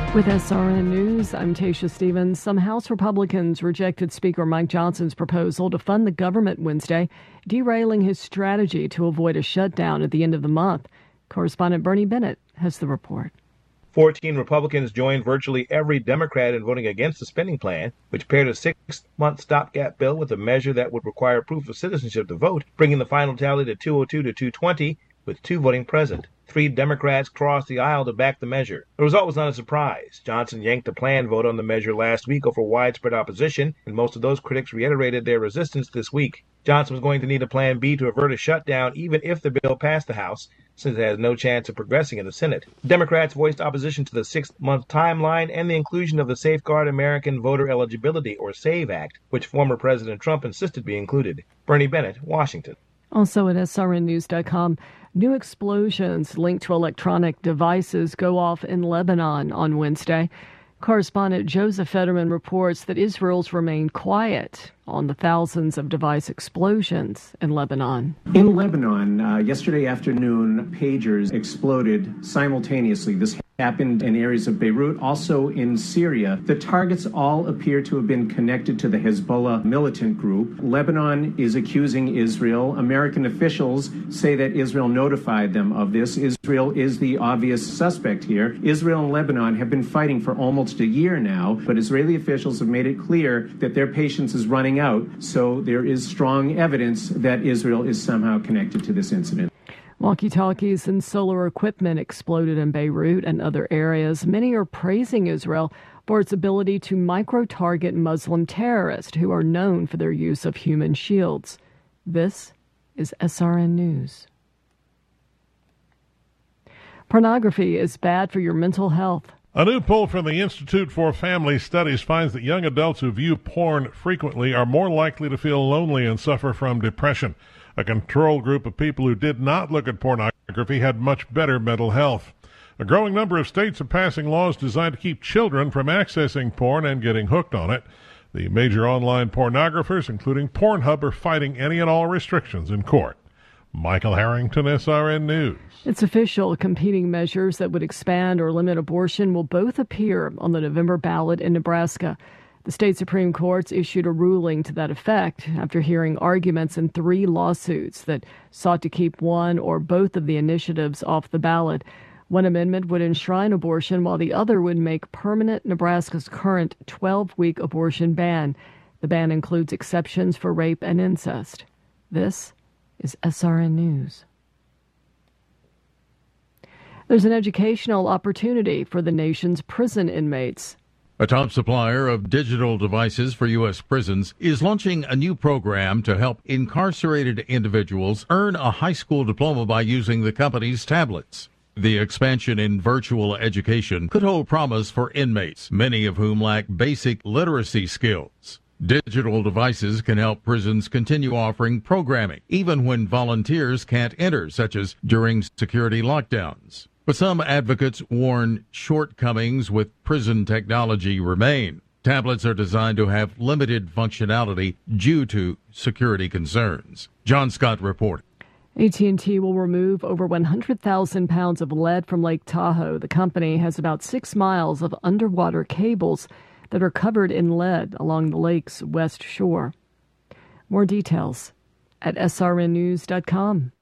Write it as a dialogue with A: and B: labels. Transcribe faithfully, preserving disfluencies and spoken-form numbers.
A: With S R N News, I'm Tasha Stevens. Some House Republicans rejected Speaker Mike Johnson's proposal to fund the government Wednesday, derailing his strategy to avoid a shutdown at the end of the month. Correspondent Bernie Bennett has the report.
B: Fourteen Republicans joined virtually every Democrat in voting against the spending plan, which paired a six-month stopgap bill with a measure that would require proof of citizenship to vote, bringing the final tally to two oh two to two twenty, with two voting present. Three Democrats crossed the aisle to back the measure. The result was not a surprise. Johnson yanked a planned vote on the measure last week over widespread opposition, and most of those critics reiterated their resistance this week. Johnson was going to need a plan B to avert a shutdown even if the bill passed the House, since it has no chance of progressing in the Senate. Democrats voiced opposition to the six-month timeline and the inclusion of the Safeguard American Voter Eligibility, or SAVE Act, which former President Trump insisted be included. Bernie Bennett, Washington.
A: Also at S R N news dot com, new explosions linked to electronic devices go off in Lebanon on Wednesday. Correspondent Joseph Fetterman reports that Israel's remained quiet on the thousands of device explosions in Lebanon.
C: In Lebanon, uh, yesterday afternoon, pagers exploded simultaneously. This happened in areas of Beirut, also in Syria. The targets all appear to have been connected to the Hezbollah militant group. Lebanon is accusing Israel. American officials say that Israel notified them of this. Israel is the obvious suspect here. Israel and Lebanon have been fighting for almost a year now, but Israeli officials have made it clear that their patience is running out, so there is strong evidence that Israel is somehow connected to this incident.
A: Walkie-talkies and solar equipment exploded in Beirut and other areas. Many are praising Israel for its ability to micro-target Muslim terrorists who are known for their use of human shields. This is S R N News. Pornography is bad for your mental health.
D: A new poll from the Institute for Family Studies finds that young adults who view porn frequently are more likely to feel lonely and suffer from depression. A control group of people who did not look at pornography had much better mental health. A growing number of states are passing laws designed to keep children from accessing porn and getting hooked on it. The major online pornographers, including Pornhub, are fighting any and all restrictions in court. Michael Harrington, S R N News.
A: It's official. Competing measures that would expand or limit abortion will both appear on the November ballot in Nebraska. The state Supreme Court's issued a ruling to that effect after hearing arguments in three lawsuits that sought to keep one or both of the initiatives off the ballot. One amendment would enshrine abortion, while the other would make permanent Nebraska's current twelve-week abortion ban. The ban includes exceptions for rape and incest. This is S R N News. There's an educational opportunity for the nation's prison inmates.
E: A top supplier of digital devices for U S prisons is launching a new program to help incarcerated individuals earn a high school diploma by using the company's tablets. The expansion in virtual education could hold promise for inmates, many of whom lack basic literacy skills. Digital devices can help prisons continue offering programming, even when volunteers can't enter, such as during security lockdowns. But some advocates warn shortcomings with prison technology remain. Tablets are designed to have limited functionality due to security concerns. John Scott reporting.
A: A T and T will remove over one hundred thousand pounds of lead from Lake Tahoe. The company has about six miles of underwater cables that are covered in lead along the lake's west shore. More details at S R N news dot com.